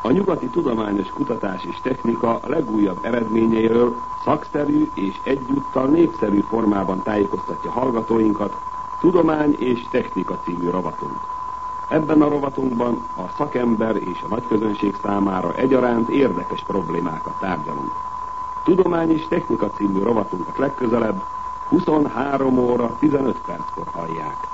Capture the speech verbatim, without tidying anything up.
A nyugati tudományos kutatás és technika legújabb eredményeiről szakszerű és egyúttal népszerű formában tájékoztatja hallgatóinkat Tudomány és Technika című rovatunk. Ebben a rovatunkban a szakember és a nagyközönség számára egyaránt érdekes problémákat tárgyalunk. Tudomány és Technika című rovatunkat legközelebb huszonhárom óra tizenöt perckor hallják.